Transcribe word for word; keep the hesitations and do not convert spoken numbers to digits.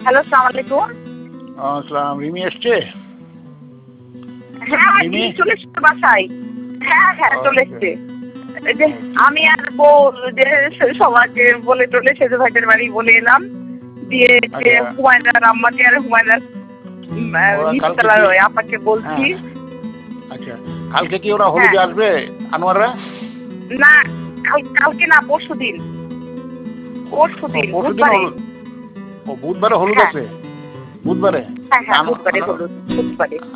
Hello, আসসালামু আলাইকুম। আসসালাম, রিমি এসছে? হ্যাঁ, রিমি? রিমি চলে এসছে বাসায়। হ্যাঁ, হ্যাঁ, চলে ওকে, এসছে। এই যে ওকে। আমি আর বউ যে সবাইকে বলে টলে সেজু ভাইদের বাড়ি বলে এলাম। দিয়ে যে আচ্ছা, হুমায়রার আম্মাকে আর হুমায়রার উম আ ওরা কালকে নিচতলার কি? ওই আপাকে বলছি। হ্যাঁ, আচ্ছা। কালকে কি ওরা হ্যাঁ, হলুদে আসবে, আনোয়াররা? না কাল কালকে না পরশুদিন। ও পরশুদিন পরশুদিন বুধবারে। হলুদ। ও বুধবারে হলুদ হ্যাঁ, আছে? বুধবারে? হ্যাঁ, হ্যাঁ, আনো- বুধবারে আনো- হলুদ। বুধবারে।